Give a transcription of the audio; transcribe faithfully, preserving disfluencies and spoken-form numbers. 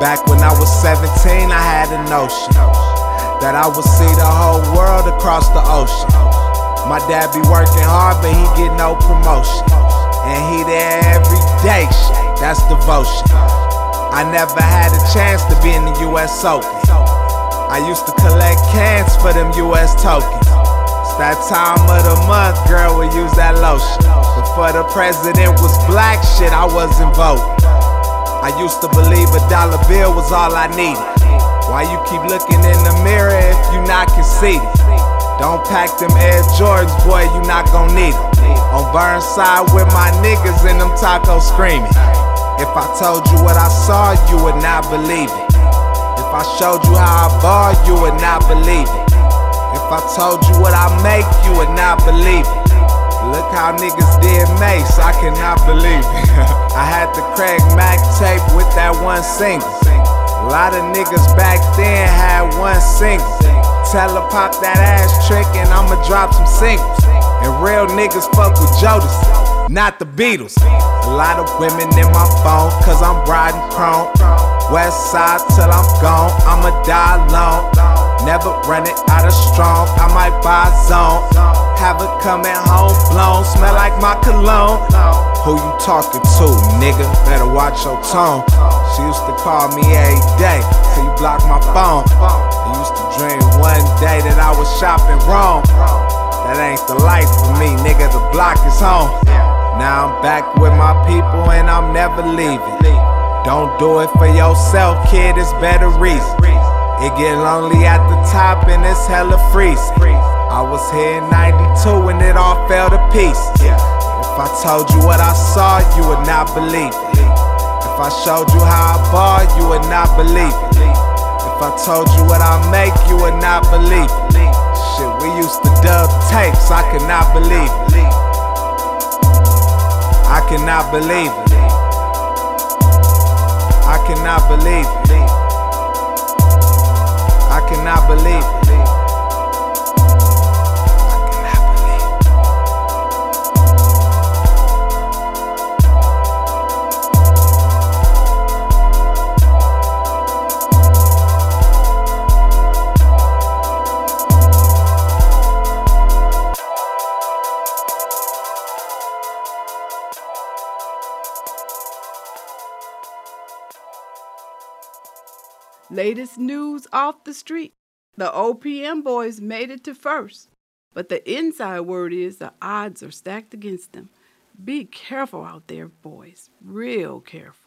Back when I was seventeen, I had a notion that I would see the whole world across the ocean. My dad be working hard, but he get no promotion. And he there every day, shit, that's devotion. I never had a chance to be in the U S Open. I used to collect cans for them U S tokens. It's that time of the month, girl, we use that lotion. Before the president was black, shit, I wasn't voting. I used to believe a dollar bill was all I needed. Why you keep looking in the mirror if you not conceited? Don't pack them Air Jordans, boy, you not gon' need them. On Burnside with my niggas and them tacos screaming. If I told you what I saw, you would not believe it. If I showed you how I ball, you would not believe it. If I told you what I make, you would not believe it. Look how niggas did Mace, I cannot believe it. I had the Craig Mack tape with that one single. A lot of niggas back then had one single. Tell her pop that ass trick and I'ma drop some singles. And real niggas fuck with Jodeci, not the Beatles. A lot of women in my phone, cause I'm riding chrome. West side till I'm gone, I'ma die alone. Never running out of strong, I might buy a zone. Have it coming home blown, smell like my cologne. Who you talking to, nigga? Better watch your tone. She used to call me every day till you block my phone. I used to dream one day that I was shopping wrong. That ain't the life for me, nigga, the block is home. Now I'm back with my people and I'm never leaving. Don't do it for yourself, kid, it's better reason. It get lonely at the top and it's hella freezing. I was here in ninety-two and it all fell to pieces. If I told you what I saw, you would not believe it. If I showed you how I ball, you would not believe it. If I told you what I make, you would not believe it. Shit, we used to dub tapes, I could not believe it. I cannot believe it. I cannot believe it. I cannot believe it. Latest news off the street. The O P M boys made it to first, but the inside word is the odds are stacked against them. Be careful out there, boys. Real careful.